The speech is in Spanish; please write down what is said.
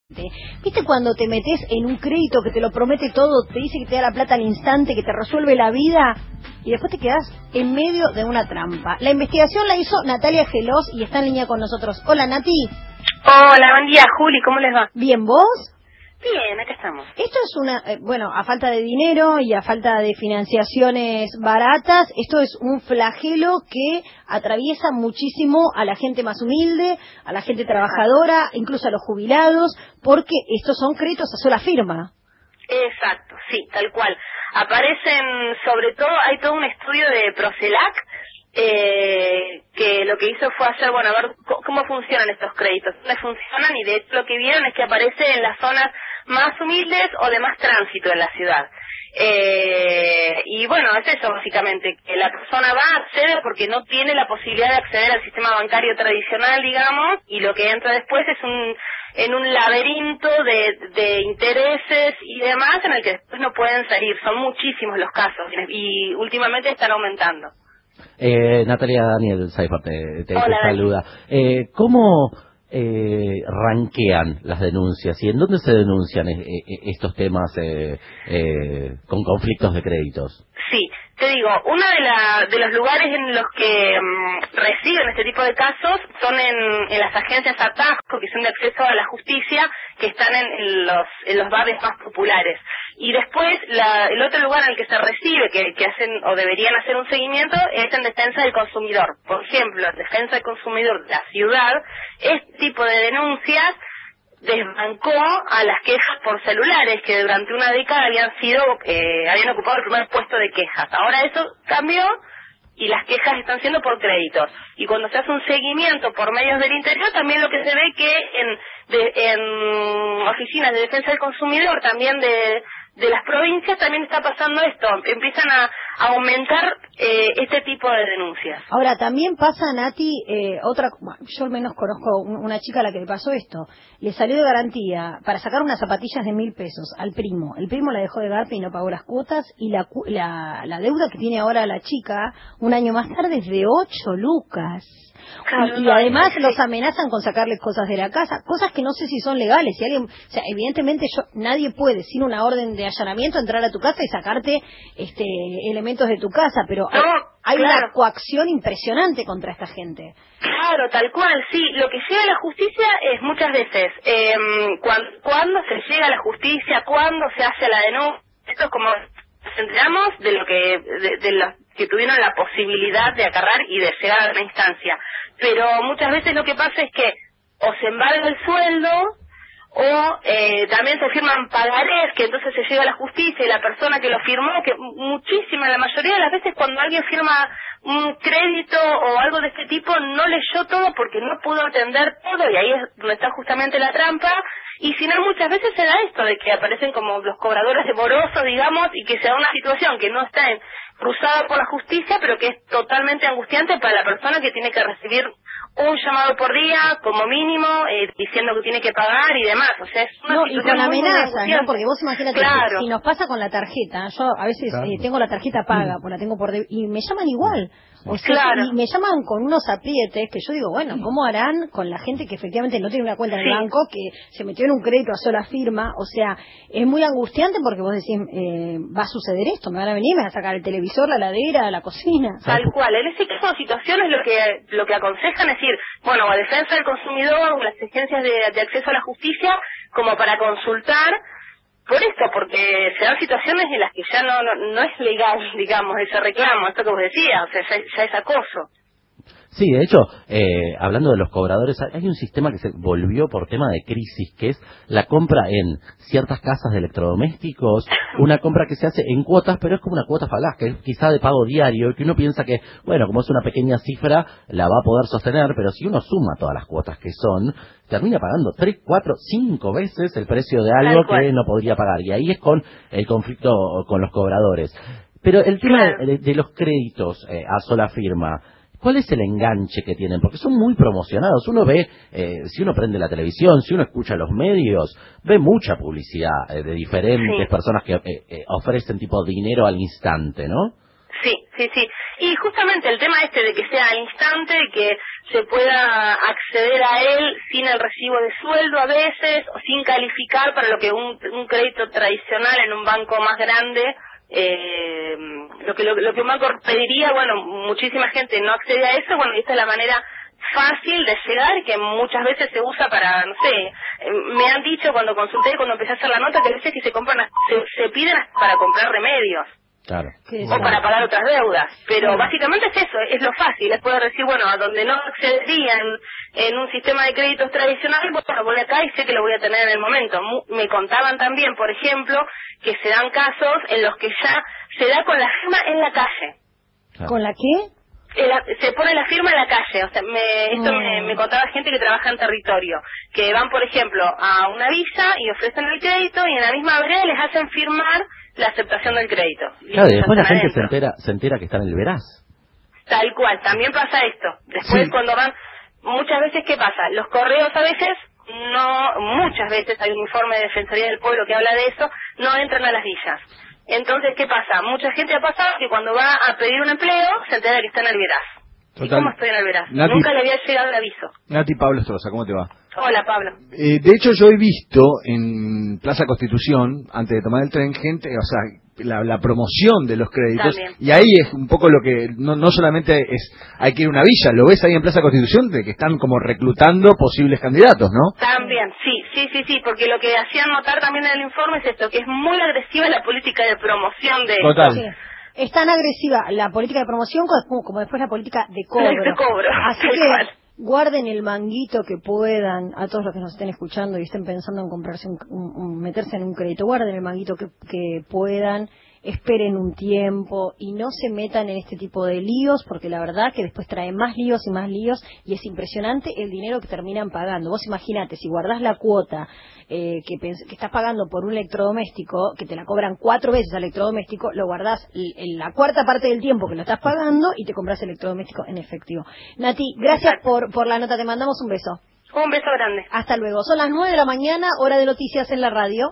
¿Viste cuando te metes en un crédito que te lo promete todo, te dice que te da la plata al instante, que te resuelve la vida y después te quedas en medio de una trampa? La investigación la hizo Natalia Gelos y está en línea con nosotros. Hola, Nati. Hola, buen día, Juli, ¿cómo les va? Bien, ¿vos? Bien, acá estamos. Esto es bueno, a falta de dinero y a falta de financiaciones baratas, esto es un flagelo que atraviesa muchísimo a la gente más humilde, a la gente trabajadora, incluso a los jubilados, porque estos son créditos a sola firma. Exacto, sí, tal cual. Aparecen, sobre todo, hay todo un estudio de Procelac, que lo que hizo fue hacer, bueno, a ver cómo funcionan estos créditos, dónde funcionan, y de hecho lo que vieron es que aparece en las zonas más humildes o de más tránsito en la ciudad. Y bueno, es eso básicamente, que la persona va, accede porque no tiene la posibilidad de acceder al sistema bancario tradicional, digamos, y lo que entra después es en un laberinto de intereses y demás en el que después no pueden salir. Son muchísimos los casos y últimamente están aumentando. Natalia, Daniel Seifert te Hola, saluda. ¿Cómo ranquean las denuncias y en dónde se denuncian estos temas con conflictos de créditos? Sí, te digo, uno de los lugares en los que reciben este tipo de casos son en las agencias atasco, que son de acceso a la justicia, que están en los barrios más populares. Y después, el otro lugar en el que se recibe, que hacen o deberían hacer un seguimiento, es en defensa del consumidor. Por ejemplo, en defensa del consumidor de la ciudad, este tipo de denuncias desbancó a las quejas por celulares, que durante una década habían ocupado el primer puesto de quejas. Ahora eso cambió y las quejas están siendo por créditos. Y cuando se hace un seguimiento por medios del interior, también lo que se ve que en oficinas de defensa del consumidor, también de las provincias, también está pasando esto. Empiezan a aumentar este tipo de denuncias. Ahora, también pasa, Nati, yo al menos conozco una chica a la que le pasó esto. Le salió de garantía para sacar unas zapatillas de 1.000 pesos al primo. El primo la dejó de garpa y no pagó las cuotas, y la deuda que tiene ahora la chica, un año más tarde, es de 8 lucas. Claro, y además los amenazan con sacarles cosas de la casa, cosas que no sé si son legales. Si alguien, o sea, evidentemente nadie puede sin una orden de allanamiento entrar a tu casa y sacarte elementos de tu casa, pero hay una coacción impresionante contra esta gente. Claro, tal cual, sí. Lo que llega a la justicia es muchas veces cuando se llega a la justicia, cuando se hace la denuncia. Esto es como nos enteramos de los que tuvieron la posibilidad de acarrar y de llegar a la instancia. Pero muchas veces lo que pasa es que o se embarga el sueldo o también se firman pagarés, que entonces se llega a la justicia y la persona que lo firmó, que la mayoría de las veces cuando alguien firma un crédito o algo de este tipo no leyó todo porque no pudo atender todo, y ahí es donde está justamente la trampa. Y si no, muchas veces se da esto de que aparecen como los cobradores de morosos, digamos, y que se da una situación que no está cruzada por la justicia, pero que es totalmente angustiante para la persona que tiene que recibir un llamado por día, como mínimo, diciendo que tiene que pagar y demás. O sea, es una situación y con muy amenazas, muy ¿no? Porque vos imagínate, claro. si nos pasa con la tarjeta, yo a veces tengo la tarjeta paga, pues la tengo y me llaman igual. O sea, y me llaman con unos aprietes que yo digo, bueno, ¿cómo harán con la gente que efectivamente no tiene una cuenta en el banco, que se metió en un crédito a sola firma? O sea, es muy angustiante porque vos decís, va a suceder esto, me van a venir, me van a sacar el televisor, la heladera, la cocina. Tal cual. En ese tipo de situaciones lo que aconsejan es decir, bueno, a defensa del consumidor o las agencias de acceso a la justicia, como para consultar por esto, porque se dan situaciones en las que ya no es legal, digamos, ese reclamo, esto que vos decías, o sea, ya es acoso. Sí, de hecho, hablando de los cobradores, hay un sistema que se volvió por tema de crisis, que es la compra en ciertas casas de electrodomésticos, una compra que se hace en cuotas, pero es como una cuota falaz, que es quizá de pago diario, que uno piensa que, bueno, como es una pequeña cifra, la va a poder sostener, pero si uno suma todas las cuotas que son, termina pagando 3, 4, 5 veces el precio de algo que no podría pagar, y ahí es con el conflicto con los cobradores. Pero el tema de los créditos a sola firma, ¿cuál es el enganche que tienen? Porque son muy promocionados. Uno ve, si uno prende la televisión, si uno escucha los medios, ve mucha publicidad de diferentes personas que ofrecen tipo dinero al instante, ¿no? Sí. Y justamente el tema de que sea al instante, que se pueda acceder a él sin el recibo de sueldo a veces, o sin calificar para lo que un crédito tradicional en un banco más grande, lo que un banco pediría. Bueno, muchísima gente no accede a eso. Bueno, y esta es la manera fácil de llegar, que muchas veces se usa para, no sé, me han dicho cuando consulté, cuando empecé a hacer la nota, que a veces que se piden para comprar remedios. Claro. O para pagar otras deudas. Pero básicamente es eso, es lo fácil, es poder decir, bueno, a donde no accedería en un sistema de créditos tradicional, bueno, voy acá y sé que lo voy a tener en el momento. Me contaban también, por ejemplo, que se dan casos en los que ya se da con la firma en la calle. Claro. ¿Con la qué? Se pone la firma en la calle. O sea, me contaba gente que trabaja en territorio, que van, por ejemplo, a una villa y ofrecen el crédito, y en la misma vereda les hacen firmar la aceptación del crédito. Claro, y después la gente se entera que está en el veraz. Tal cual, también pasa esto. Después cuando van, muchas veces, ¿qué pasa? Los correos a veces, muchas veces hay un informe de Defensoría del Pueblo que habla de eso, no entran a las villas. Entonces, ¿qué pasa? Mucha gente ha pasado que cuando va a pedir un empleo se entera que está en el veraz. ¿Y cómo estoy en el veraz? Nati, nunca le había llegado el aviso. Nati, Pablo Estroza, ¿cómo te va? Hola, Pablo. De hecho, yo he visto en Plaza Constitución, antes de tomar el tren, gente, o sea, la promoción de los créditos. También. Y ahí es un poco lo que, no solamente hay que ir a una villa, lo ves ahí en Plaza Constitución, de que están como reclutando posibles candidatos, ¿no? También, sí, porque lo que hacían notar también en el informe es esto, que es muy agresiva la política de promoción de Total. esto. Sí. Es tan agresiva la política de promoción como después la política de cobro. De cobro. Así que guarden el manguito que puedan, a todos los que nos estén escuchando y estén pensando en comprarse meterse en un crédito, guarden el manguito que puedan, esperen un tiempo y no se metan en este tipo de líos, porque la verdad que después trae más líos y es impresionante el dinero que terminan pagando. Vos imaginate, si guardás la cuota que estás pagando por un electrodoméstico, que te la cobran 4 veces al electrodoméstico, lo guardás en la cuarta parte del tiempo que lo estás pagando y te compras electrodoméstico en efectivo. Nati, gracias por la nota, te mandamos un beso. Un beso grande. Hasta luego. Son las 9 de la mañana, hora de noticias en la radio.